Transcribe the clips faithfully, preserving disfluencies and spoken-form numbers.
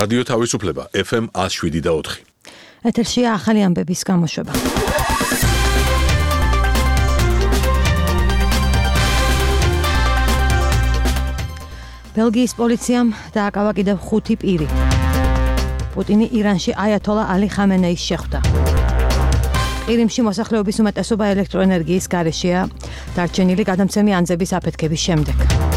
რადიო თავისუფლება ეფ ემ ათს შვიდი და ოთხი. ეთერშია ახალი ამბების გამოშვება. ბელგიის პოლიციამ დააკავა კიდევ ხუთი პირი. პუტინი ირანში აიათოლა ალი ხამენეის შეხვდა. ყირიმში მოსახლეობის უმეტესობა ელექტროენერგიის გარეშეა, დარჩენილი გადამცემი ანძების აფეთქების შემდეგ.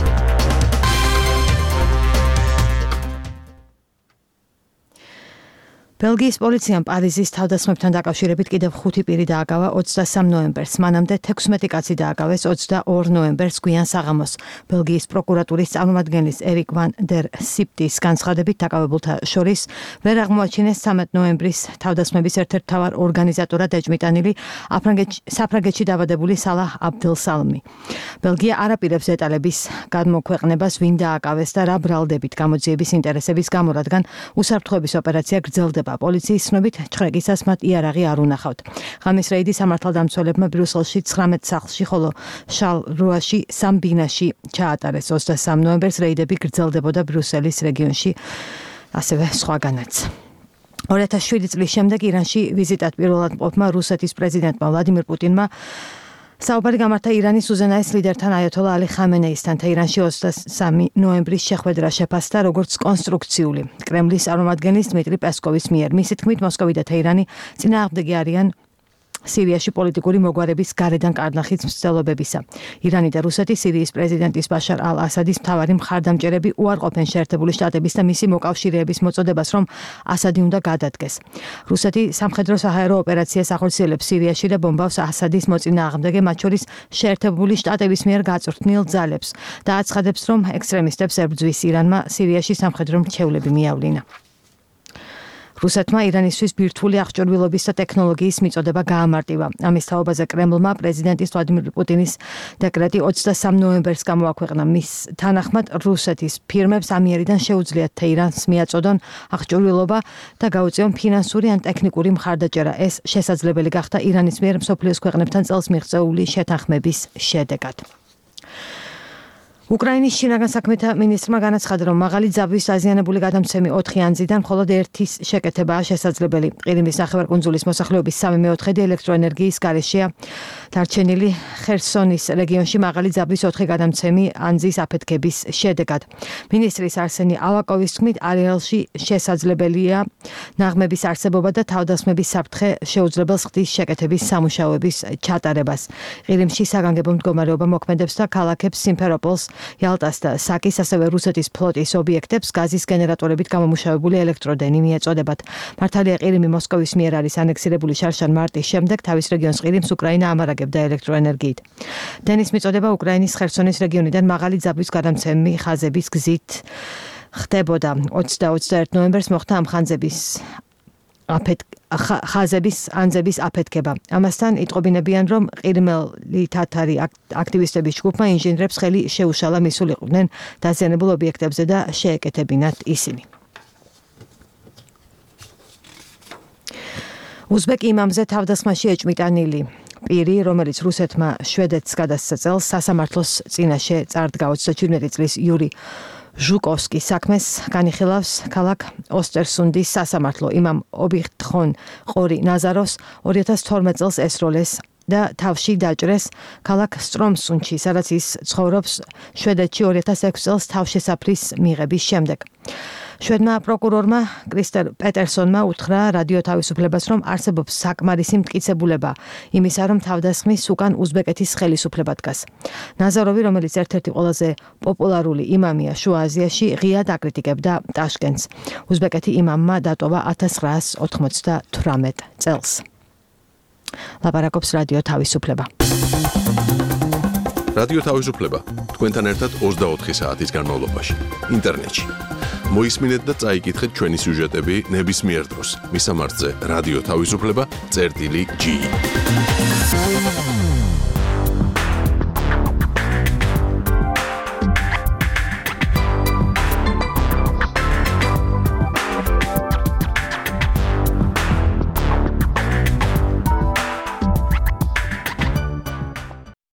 ბელგიის პოლიციამ პარიზის თავდასხმებთან დაკავშირებით კიდევ ხუთი პირი დააკავა ოცდასამ ნოემბერს. მანამდე თექვსმეტი კაცი დააკავეს ოცდაორ ნოემბერს გვიან საღამოს. ბელგიის პროკურატურის წარმომადგენლის ერიკ ვან დერ სიპტის განცხადებით დაკავებულთა შორის ვერ აღმოაჩინეს ცამეტ ნოემბრის თავდასხმების ერთ-ერთ მთავარ ორგანიზატორად ეჭვმიტანილი საფრანგეთში დაბადებული სალაჰ აბდელსალმი. ბელგია არ აპირებს დეტალების გამოქვეყნებას, ვინ დააკავეს და რა ბრალდებით გამოძიების ინტერესების გამო, რადგან უსაფრთხოების ოპერაცია გრძელდება. პოლიციის ცნობით ჩხრეკისას მათ იარაღი არ უნახავთ. ღამის რეიდი სამართალდამცველებმა ბრიუსელში ცხრამეტ სახლში, ხოლო შარლრუაში სამ ბინაში ჩაატარეს. ოცდასამ ნოემბერს რეიდები გრძელდებოდა ბრიუსელის რეგიონში, ასევე სხვაგანაც. ორი ათას შვიდი წლის შემდეგ ირანში ვიზიტად პირველად მყოფმა რუსეთის პრეზიდენტმა ვლადიმირ პუტინმა საუბარი გამართა ირანის უზენაეს ლიდერთან აიათოლა ალი ხამენეისთან. ირანში ოცდასამი ნოემბრის შეხვედრა შეფასდა როგორც კონსტრუქციული. კრემლის წარმომადგენლის დმიტრი პესკოვის მიერ. მისი თქმით, მოსკოვი და თეირანი წინააღმდეგი არიან სირიაში პოლიტიკური მოგვარების გარედან კარნახის მცდელობებისა. ირანი და რუსეთი სირიის პრეზიდენტის ბაშარ ალ-ასადის მთავარი მხარდამჭერები უარყოფენ შეერთებული შტატების და მისი მოკავშირეების მოწოდებას, რომ ასადი უნდა გადადგეს. რუსეთი სამხედრო-საჰაერო ოპერაციას ახორციელებს სირიაში და ბომბავს ასადის მოწინააღმდეგე, მათ შორის შეერთებული შტატების მიერ გაწვრთნილ ძალებს და აცხადებს, რომ ექსტრემისტებს ებრძვის ირანმა სირიაში სამხედრო მრჩევლები მიავლინა. რუსეთმა ირანისთვის ბირთვული აღჭურვილობის და ტექნოლოგიის მიწოდება გაამარტივა. ამის თაობაზე კრემლმა პრეზიდენტის ვლადიმირ პუტინის დეკრეტი ოცდასამ ნოემბერს გამოაქვეყნა. მის თანახმად რუსეთის ფირმებს ამიერიდან შეუძლიათ თეირანს მიაწოდონ აღჭურვილობა და გაუწიონ ფინანსური ან ტექნიკური მხარდაჭერა. ეს შესაძლებელი გახდა ირანის მიერ მსოფლიოს ქვეყნებთან წელს მიღწეული შეთანხმების შედეგად. უკრაინის შინაგან საქმეთა მინისტრმა განაცხადა, რომ მაღალი ძაბვის დაზიანებული გადამცემი ოთხი ანძიდან მხოლოდ ერთის შეკეთებაა შესაძლებელი. ყირიმის ნახევარკუნძულის მოსახლეობის სამი მეოთხედი ელექტროენერგიის გარეშეა. დარჩენილი ხერსონის რეგიონში მაღალი ძაბვის ოთხი გადამცემი ანძის აფეთქების შედეგად. მინისტრის არსენი ავაკოვის თქმით, არეალში შესაძლებელია ნაღმების არსებობა და თავდასხმების საფრთხე შეუძლებელს ხდის შეკეთების სამუშაოების ჩატარებას. ყირიმში საგანგებო მდგომარეობა მოქმედებს და ქალაქებს სიმფეროპოლს, იალტას და საკის, ასევე რუსეთის ფლოტის ობიექტებს გაზის გენერატორებით გამომუშავებული ელექტროდენი მიეწოდებათ. მართალია ყირიმი მოსკოვის მიერ არის ანექსირებული შარშან მარტის შემდეგ, თავის რეგიონს ყირიმს უკრაინა ამარაგებდა ელექტროენერგიით. დენის მიწოდება უკრაინის ხერსონის რეგიონიდან მაღალი ძაბვის გადამცემი ხაზების გზით ხდებოდა. ოცდა-ოცდაერთ ნოემბერს მოხდა ამ ხანძების ხაზების ანძების აფეთქება. ამასთან იტყობინებიან, რომ ყირიმელი თათარი აქტივისტების ჯგუფმა ინჟინრებს ხელი შეუშალა მისულიყვნენ დაზიანებულ ობიექტებზე და შეეკეთებინათ ისინი. უზბეკ იმამზე თავდასხმაში ეჭმიტანილი პირი, რომელიც რუსეთმა შვედეთს გადასცა წელს, სასამართლოს წინაშე წარდგა. ოცდაჩვიდმეტი წლის იური ჟუკოვსკი საქმეს განიხილავს ქალაქ ოსტერსუნდის სასამართლო. იმამ ობიხტხონ ყორი ნაზაროს ორი ათას თორმეტ წელს ესროლეს და თავში დაჭრეს ქალაქ სტრომსუნში, სადაც ის ცხოვრობს შვედეთში ორი ათას ექვსი წელს თავშესაფრის მიღების შემდეგ. შვედმა პროკურორმა კრისტელ პეტერსონმა უთხრა რადიო თავისუფლებას, რომ არსებობს საკმარისი მტკიცებულება იმისა, რომ თავდასხმის უკან უზბეკეთის ხელისუფლება დგას. ნაზაროვი, რომელიც ერთ-ერთი ყველაზე პოპულარული იმამია შუა აზიაში, ღიად აკრიტიკებდა ტაშკენტს. უზბეკეთი იმამმა დატოვა ათას ცხრაას ოთხმოცდათვრამეტ წელს. ლაპარაკობს რადიო თავისუფლება. რადიო თავისუფლება თქვენთან ერთად ოცდაოთხი საათის განმავლობაში ინტერნეტში. მოისმინეთ და წაიკითხეთ ჩვენი სიუჟეტები ნებისმიერ დროს. მისამართზე რადიო თავისუფლება წერტილი ჯი.